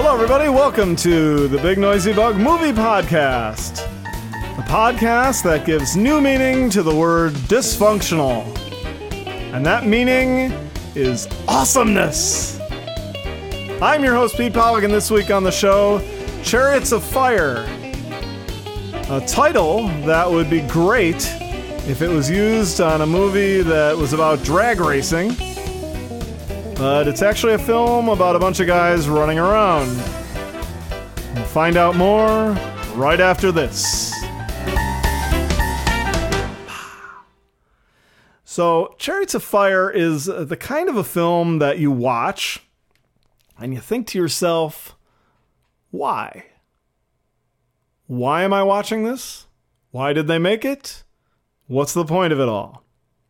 Hello, everybody. Welcome to the Big Noisy Bug Movie Podcast, the podcast that gives new meaning to the word dysfunctional. And that meaning is awesomeness. I'm your host, Pete Pollack, and this week on the show, Chariots of Fire. A title that would be great if it was used on a movie that was about drag racing. But it's actually a film about a bunch of guys running around. We'll find out more right after this. So, Chariots of Fire is the kind of a film that you watch and you think to yourself, why? Why am I watching this? Why did they make it? What's the point of it all?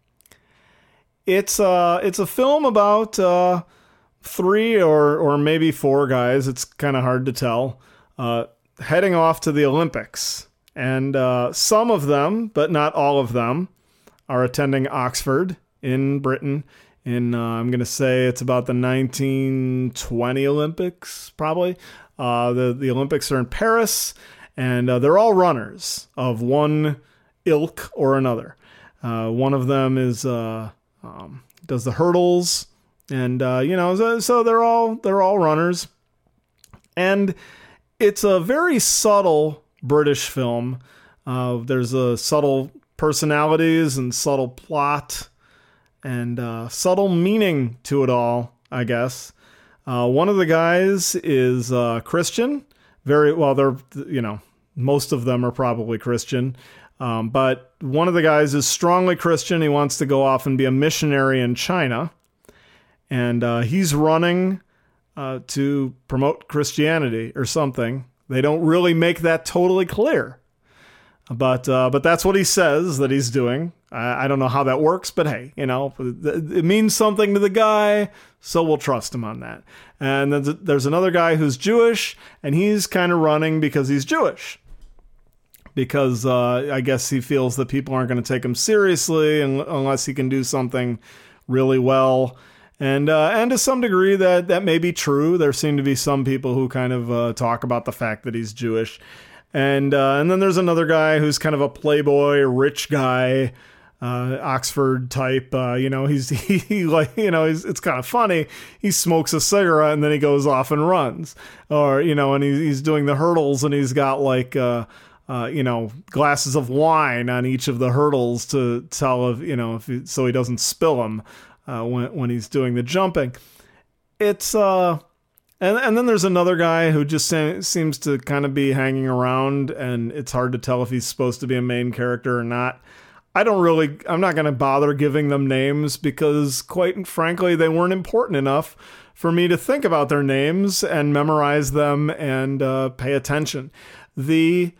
It's a film about three or maybe four guys, it's kind of hard to tell, heading off to the Olympics. And some of them, but not all of them, are attending Oxford in Britain. I'm going to say it's about the 1920 Olympics, probably. The Olympics are in Paris, and they're all runners of one ilk or another. One of them is... does the hurdles, and so they're all runners, and it's a very subtle British film. There's a subtle personalities and subtle plot and subtle meaning to it all, I guess. One of the guys is Christian. Very well, they're most of them are probably Christian. But one of the guys is strongly Christian. He wants to go off and be a missionary in China. And he's running to promote Christianity or something. They don't really make that totally clear. But that's what he says that he's doing. I don't know how that works, but hey, it means something to the guy, so we'll trust him on that. And then there's another guy who's Jewish, and he's kind of running because he's Jewish. Because I guess he feels that people aren't going to take him seriously unless he can do something really well. And to some degree, that may be true. There seem to be some people who kind of talk about the fact that he's Jewish. And then there's another guy who's kind of a playboy, rich guy, Oxford type. It's kind of funny. He smokes a cigarette and then he goes off and runs. Or, and he's doing the hurdles and he's got like... glasses of wine on each of the hurdles to tell so he doesn't spill them when he's doing the jumping. It's and then there's another guy who just seems to kind of be hanging around, and it's hard to tell if he's supposed to be a main character or not. I'm not going to bother giving them names because, quite frankly, they weren't important enough for me to think about their names and memorize them and pay attention. They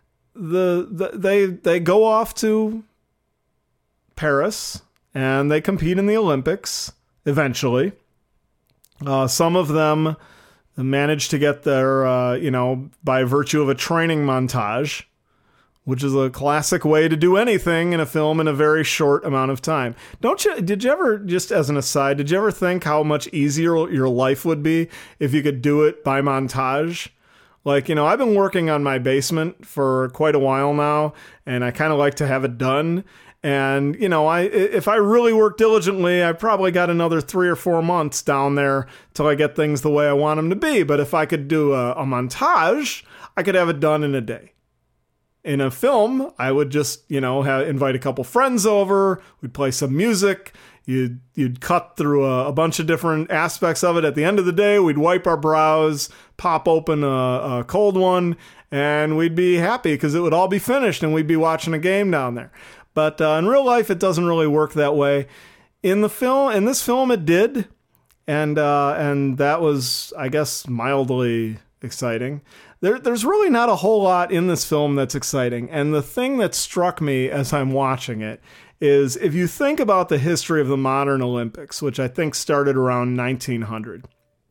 go off to Paris and they compete in the Olympics eventually. Some of them manage to get there, by virtue of a training montage, which is a classic way to do anything in a film in a very short amount of time. Did you ever, just as an aside, did you ever think how much easier your life would be if you could do it by montage? Like, I've been working on my basement for quite a while now, and I kind of like to have it done. And, if I really work diligently, I probably got another 3 or 4 months down there till I get things the way I want them to be. But if I could do a montage, I could have it done in a day. In a film, I would just, invite a couple friends over, we'd play some music, You'd cut through a bunch of different aspects of it. At the end of the day, we'd wipe our brows, pop open a cold one, and we'd be happy because it would all be finished and we'd be watching a game down there. But in real life, it doesn't really work that way. In this film, it did, and that was, I guess, mildly exciting. There's really not a whole lot in this film that's exciting, and the thing that struck me as I'm watching it is if you think about the history of the modern Olympics, which I think started around 1900,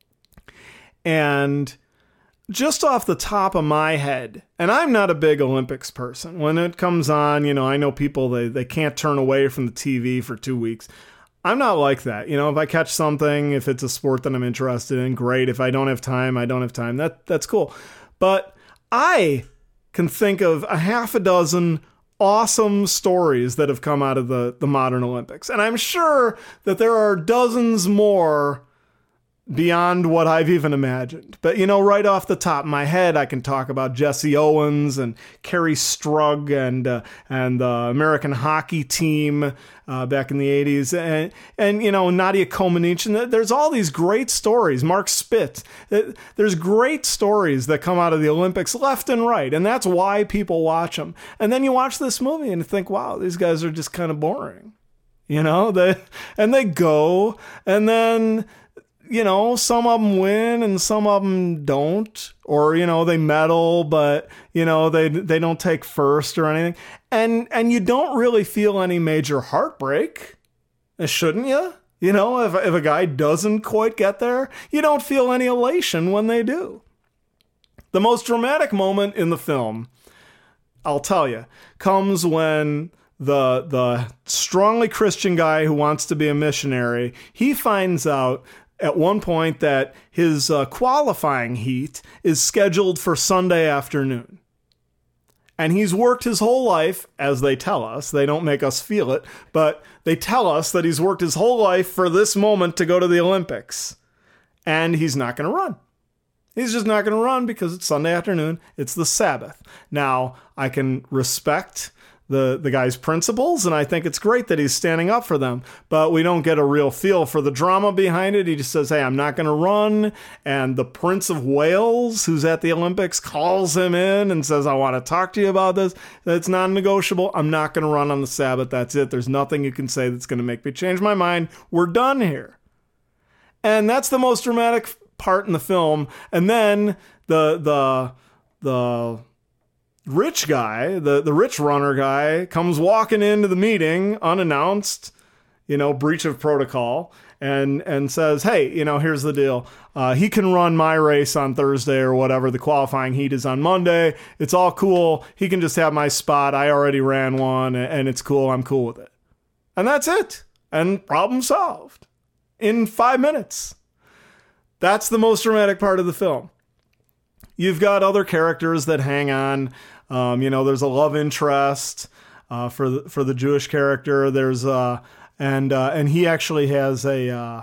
and just off the top of my head, and I'm not a big Olympics person, when it comes on, I know people, they can't turn away from the TV for 2 weeks. I'm not like that. You know, if I catch something, if it's a sport that I'm interested in, great. If I don't have time, I don't have time. That's cool. But I can think of a half a dozen awesome stories that have come out of the modern Olympics. And I'm sure that there are dozens more beyond what I've even imagined. But, you know, right off the top of my head, I can talk about Jesse Owens and Kerry Strug and the American hockey team back in the 80s. And you know, Nadia Comaneci. And there's all these great stories. Mark Spitz. There's great stories that come out of the Olympics left and right. And that's why people watch them. And then you watch this movie and think, wow, these guys are just kind of boring. You know, they go, and then, you know, some of them win and some of them don't, or, you know, they medal, but, you know, they don't take first or anything. And you don't really feel any major heartbreak, shouldn't you? You know, if a guy doesn't quite get there, you don't feel any elation when they do. The most dramatic moment in the film, I'll tell you, comes when the strongly Christian guy who wants to be a missionary, he finds out at one point that his qualifying heat is scheduled for Sunday afternoon. And he's worked his whole life, as they tell us. They don't make us feel it, but they tell us that he's worked his whole life for this moment to go to the Olympics. And he's not going to run. He's just not going to run because it's Sunday afternoon. It's the Sabbath. Now, I can respect the guy's principles, and I think it's great that he's standing up for them, but we don't get a real feel for the drama behind it. He just says, hey, I'm not going to run, and the Prince of Wales, who's at the Olympics, calls him in and says, I want to talk to you about this. It's non-negotiable. I'm not going to run on the Sabbath. That's it. There's nothing you can say that's going to make me change my mind. We're done here. And that's the most dramatic part in the film. And then the rich guy, the rich runner guy, comes walking into the meeting unannounced, you know, breach of protocol, and says, hey, you know, here's the deal. He can run my race on Thursday or whatever. The qualifying heat is on Monday. It's all cool. He can just have my spot. I already ran one, and it's cool. I'm cool with it. And that's it. And problem solved in 5 minutes. That's the most dramatic part of the film. You've got other characters that hang on. You know, there's a love interest for the Jewish character. There's and he actually has a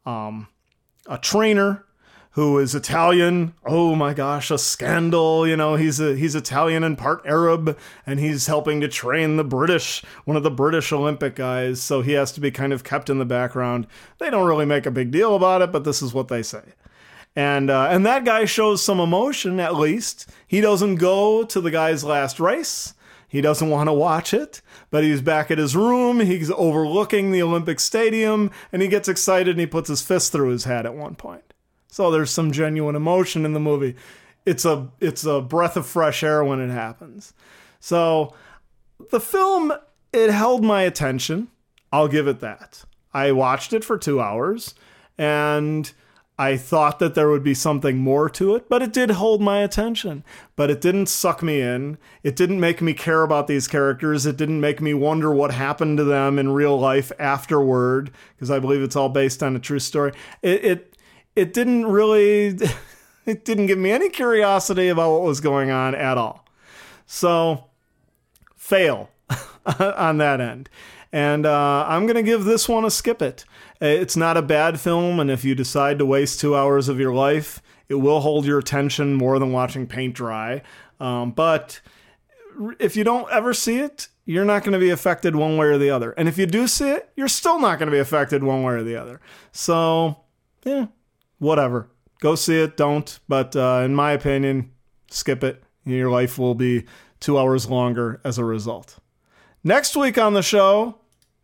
trainer who is Italian. Oh my gosh, a scandal! You know, he's Italian and part Arab, and he's helping to train one of the British Olympic guys. So he has to be kind of kept in the background. They don't really make a big deal about it, but this is what they say. And that guy shows some emotion, at least. He doesn't go to the guy's last race. He doesn't want to watch it, but he's back at his room. He's overlooking the Olympic Stadium, and he gets excited, and he puts his fist through his head at one point. So there's some genuine emotion in the movie. It's a breath of fresh air when it happens. So the film, it held my attention. I'll give it that. I watched it for 2 hours, and I thought that there would be something more to it, but it did hold my attention. But it didn't suck me in. It didn't make me care about these characters. It didn't make me wonder what happened to them in real life afterward, because I believe it's all based on a true story. It didn't really, it didn't give me any curiosity about what was going on at all. So, fail on that end. And I'm going to give this one a skip it. It's not a bad film, and if you decide to waste 2 hours of your life, it will hold your attention more than watching paint dry. But if you don't ever see it, you're not going to be affected one way or the other. And if you do see it, you're still not going to be affected one way or the other. So, yeah, whatever. Go see it, don't. But in my opinion, skip it. Your life will be 2 hours longer as a result. Next week on the show,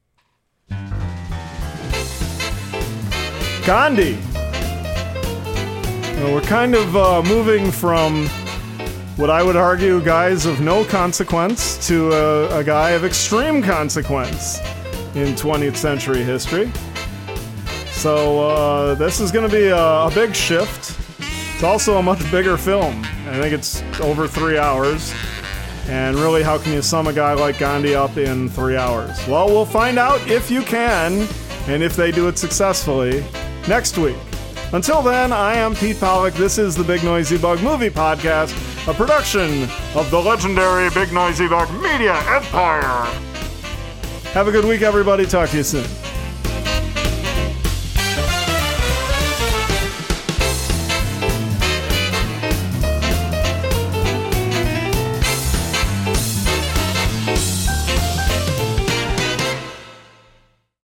Gandhi. Well, we're kind of moving from what I would argue guys of no consequence to a guy of extreme consequence in 20th century history. So this is going to be a big shift. It's also a much bigger film. I think it's over 3 hours. And really, how can you sum a guy like Gandhi up in 3 hours? Well, we'll find out if you can and if they do it successfully, next week. Until then, I am Pete Pollack. This is the Big Noisy Bug Movie Podcast, a production of the legendary Big Noisy Bug Media Empire. Have a good week, everybody. Talk to you soon.